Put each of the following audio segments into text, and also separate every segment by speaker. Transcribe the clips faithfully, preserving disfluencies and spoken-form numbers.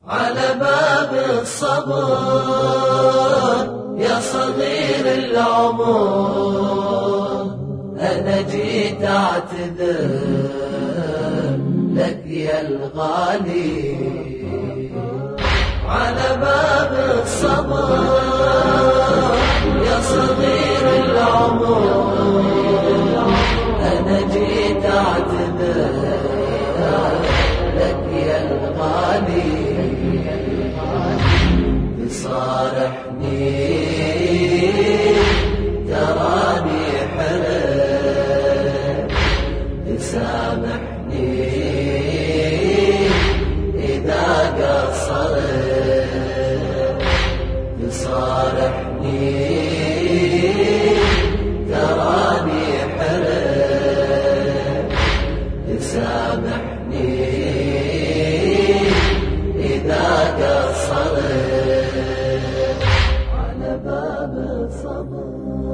Speaker 1: على باب الصبر يا صغير العمر، أنا جيت أعتذر لك يا الغالي. على باب الصبر يا صغير العمر، أنا جيت أعتذر لك يا الغالي. تصارحني تراني حرج، تسامحني إذا قصرت. تصارحني تراني حرج، تسامحني إذا قصرت. على باب الصبر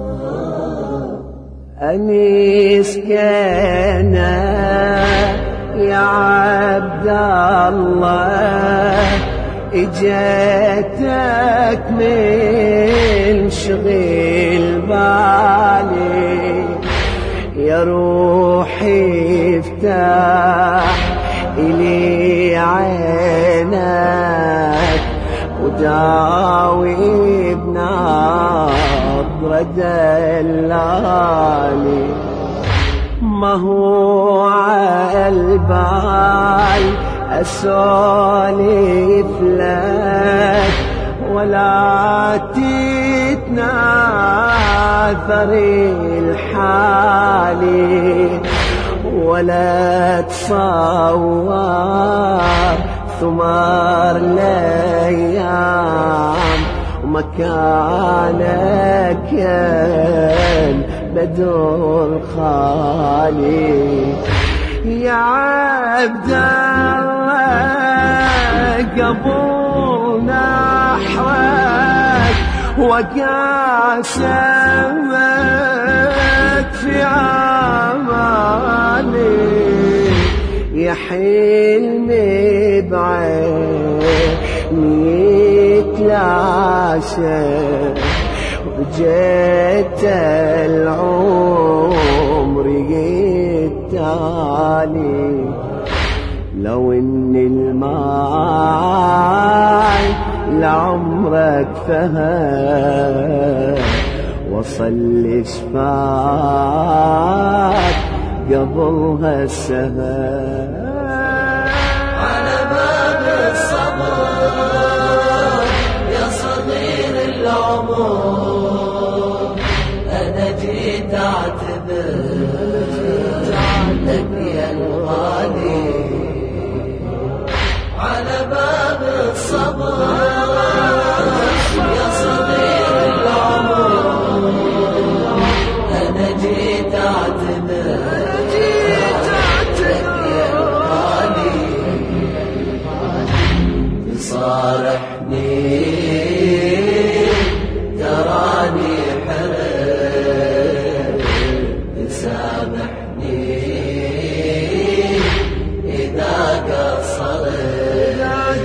Speaker 2: أنيس كنا يا عبد الله، اجيتك من شغل بالي. يا روحي افتح إلي عينك وداوي بنظرة دلالي. ما هو عالبال أسولف لك ولا تتناثر الحالي، ولا تصور ثمار الأيام ومكانك كان بدون خالي. يا عبد الله قبول نحوك وقاسمك في عمالي. يا حلمي بعيني يتلاشى، وجيت العمر يتالي. لو ان الماي لعمرك فهد وصل شفاك قبلها السهر.
Speaker 1: على باب الصبر يا صغير العمر، أنا جيت أعتذر لك يا الغالي. على باب الصبر يا صغير العمر، أنا جيت أعتذر لك يا الغالي. تصارحني تراني حرج، تسامحني إذا قصرت.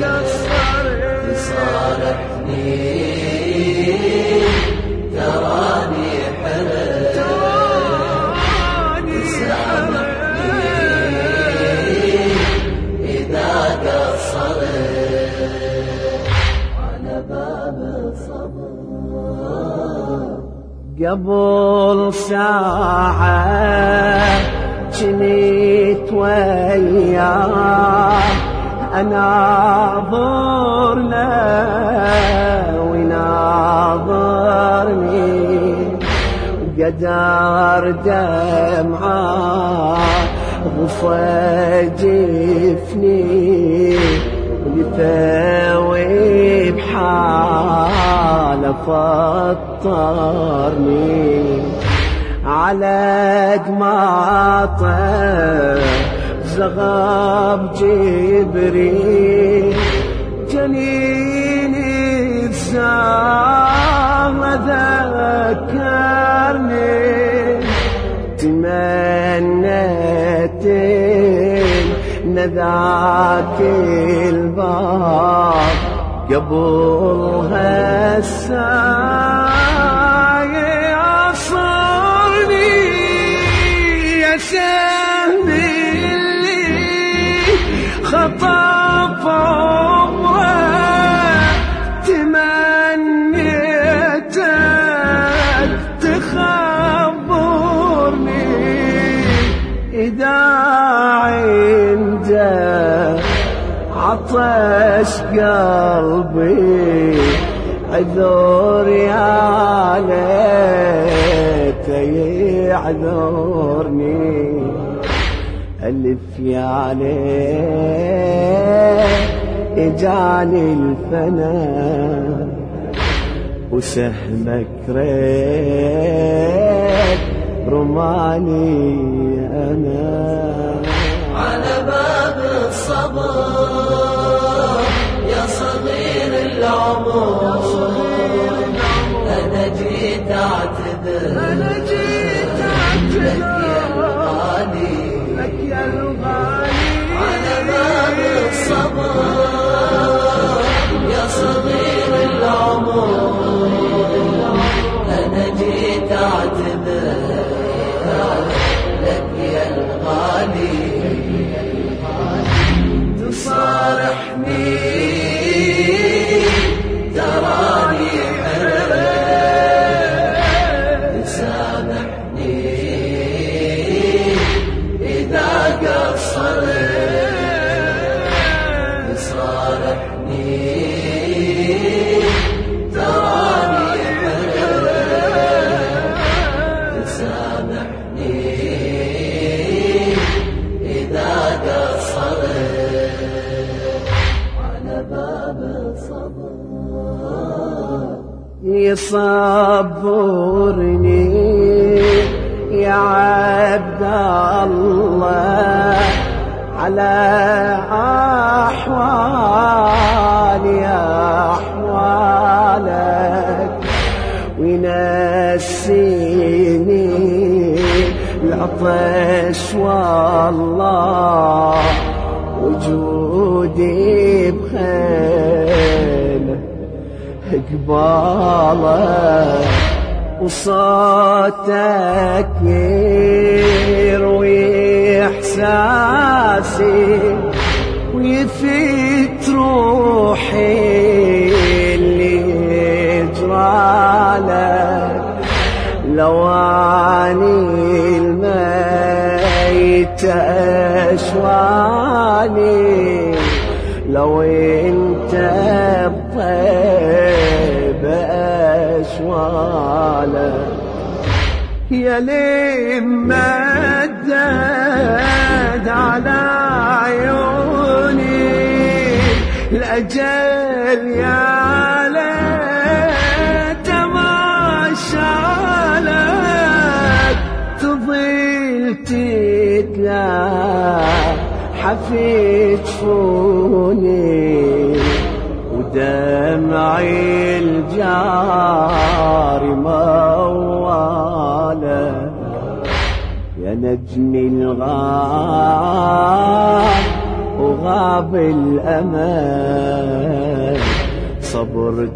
Speaker 1: تصارحني تراني حرج، تسامحني إذا قصرت. على باب الصبر
Speaker 2: قبل ساعة جنيت وياه أناظر له وناظرني، قدر دمعة وفجفني، لثوي بحالة فطرني. على دماطه زغب جبريل، جنيني بسام ذكرني. تمنيت ذاك الباب قبلها الساعي عصرني يا سهم اللي خطف عمره تمنيتك تخبرني إذا عنده عطش قلبي عذور يا ليت يعذرني ألف يا ليت إجاني الفنا وسهمك ريت رماني أنا
Speaker 1: على باب الصبر يا صغير العمر أنا جيت أعتذر
Speaker 2: أنا جيت أعتذر
Speaker 1: لك يا الغالي
Speaker 2: لك يا الغالي
Speaker 1: على باب الصبر يا صغير العمر أنا جيت أعتذر لك يا الغالي تصارحني تراني حرام تسامحني إذا قصرت تصارحني تراني حرام تسامحني إذا قصرت على باب الصبر
Speaker 2: يصبرني يا عبد الله على أحوالي أحوالك وينسيني العطش والله وجودي بخيله قبالك وصوتك يروي إحساسي ويفيت روحي اللي يجرالك لواني الميت أشواني لو انت بطيب أشوالك يا ليه مدد على عيوني الأجل يا ليت ما شالك تضل تتلاحى في جفوني ودمعي الجاري موالك يا نجمي الغاب وغاب الأمان صبر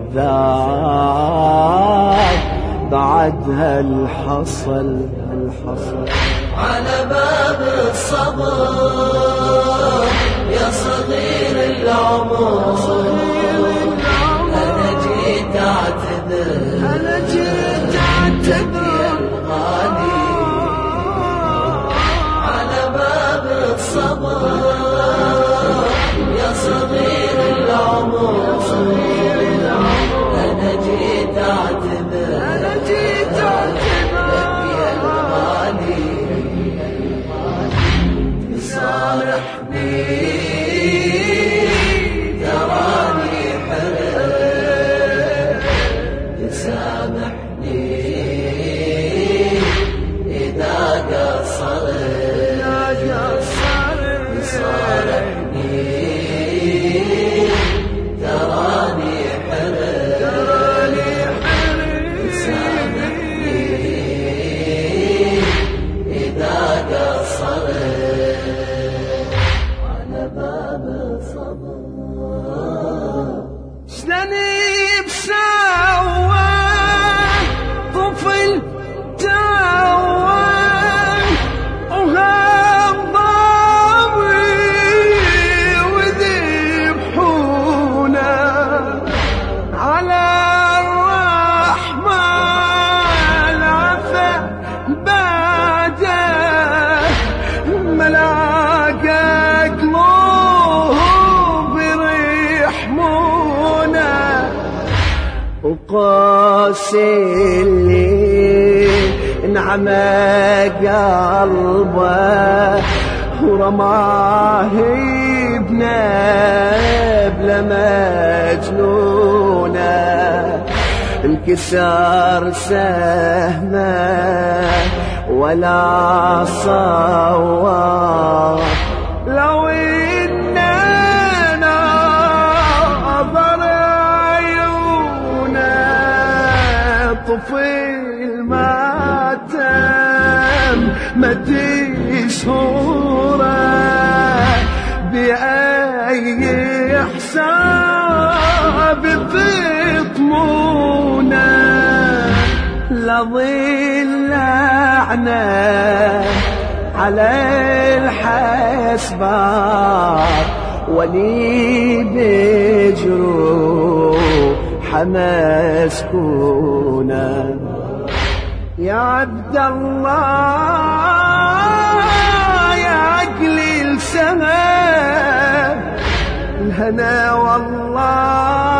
Speaker 2: كذاب بعدها الحصل الحصل
Speaker 1: على باب الصبر يا صغير العمر أنا جيت أعتذر
Speaker 2: أنا جيت أعتذر
Speaker 1: يا الغالي على باب الصبر يا صغير العمر أنا جيت أعتذر
Speaker 2: أنا جيت أعتذر
Speaker 1: لك يا الغالي تسامحني تراني حرام تسامحني
Speaker 2: وقاسي اللي انعمى قلبه ورماه بنبلة مجنونة انكسر سهمه ولا صواب لو إننا نظر عيونه طفل ماتم مدي شهوره بأي حساب بيطمونه لظل لعنه على الحسبات ولي بجروح مسكونه يا عبد الله يا عقلي السماء الهنا والله